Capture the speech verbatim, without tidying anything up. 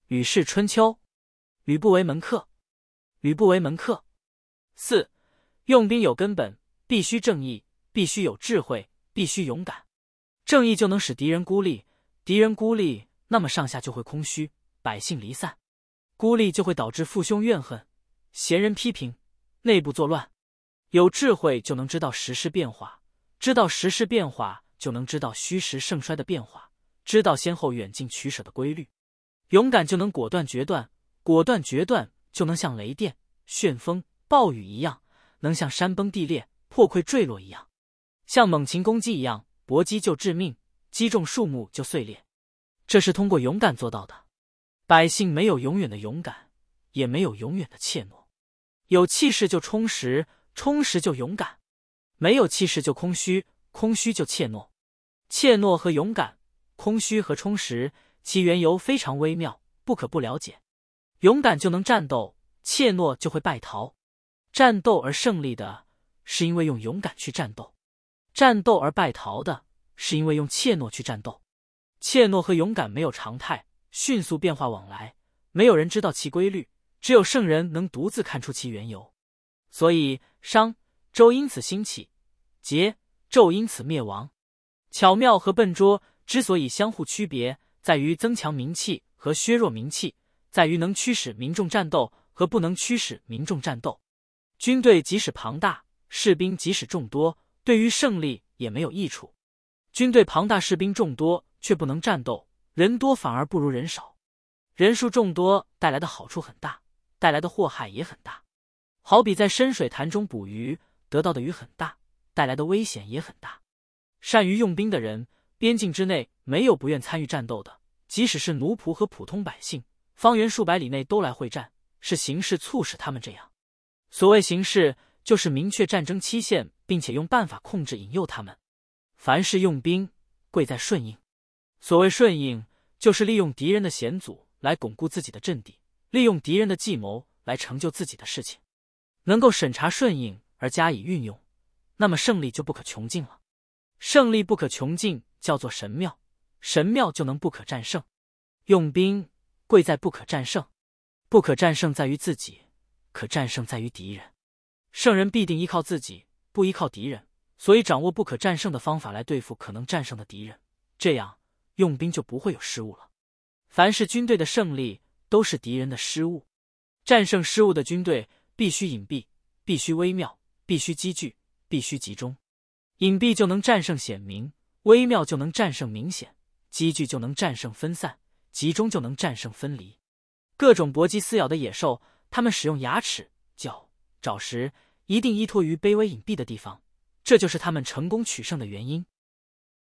吕氏春秋。吕不为门客。吕不为门客。四、用兵有根本，必须正义，必须有智慧，必须勇敢。正义就能使敌人孤立，敌人孤立，那么上下就会空虚，百姓离散。孤立就会导致父兄怨恨，贤人批评，内部作乱。有智慧就能知道时势变化，知道时势变化就能知道虚实盛衰的变化，知道先后远近取舍的规律。勇敢就能果断决断，果断决断就能像雷电、旋风、暴雨一样，能像山崩地裂、破溃坠落一样，像猛禽攻击一样，搏击就致命，击中树木就碎裂。这是通过勇敢做到的。百姓没有永远的勇敢，也没有永远的怯懦。有气势就充实，充实就勇敢；没有气势就空虚，空虚就怯懦。怯懦和勇敢，空虚和充实，其缘由非常微妙，不可不了解。勇敢就能战斗，怯懦就会败逃。战斗而胜利的，是因为用勇敢去战斗；战斗而败逃的，是因为用怯懦去战斗。怯懦和勇敢没有常态，迅速变化往来，没有人知道其规律，只有圣人能独自看出其缘由。所以商、周因此兴起，桀、纣因此灭亡。巧妙和笨拙之所以相互区别，在于增强名气和削弱名气，在于能驱使民众战斗和不能驱使民众战斗。军队即使庞大，士兵即使众多，对于胜利也没有益处。军队庞大，士兵众多，却不能战斗，人多反而不如人少。人数众多带来的好处很大，带来的祸害也很大。好比在深水潭中捕鱼，得到的鱼很大，带来的危险也很大。善于用兵的人，边境之内没有不愿参与战斗的，即使是奴仆和普通百姓，方圆数百里内都来会战，是形势促使他们这样。所谓形势，就是明确战争期限，并且用办法控制引诱他们。凡是用兵，贵在顺应。所谓顺应，就是利用敌人的险阻来巩固自己的阵地，利用敌人的计谋来成就自己的事情。能够审查顺应而加以运用，那么胜利就不可穷尽了。胜利不可穷尽叫做神妙，神妙就能不可战胜。用兵贵在不可战胜，不可战胜在于自己，可战胜在于敌人。圣人必定依靠自己，不依靠敌人，所以掌握不可战胜的方法来对付可能战胜的敌人，这样用兵就不会有失误了。凡是军队的胜利，都是敌人的失误。战胜失误的军队必须隐蔽，必须微妙，必须积聚，必须集中。隐蔽就能战胜显明，微妙就能战胜明显，积聚就能战胜分散，集中就能战胜分离。各种搏击撕咬的野兽，他们使用牙齿、脚、爪时，一定依托于卑微隐蔽的地方，这就是他们成功取胜的原因。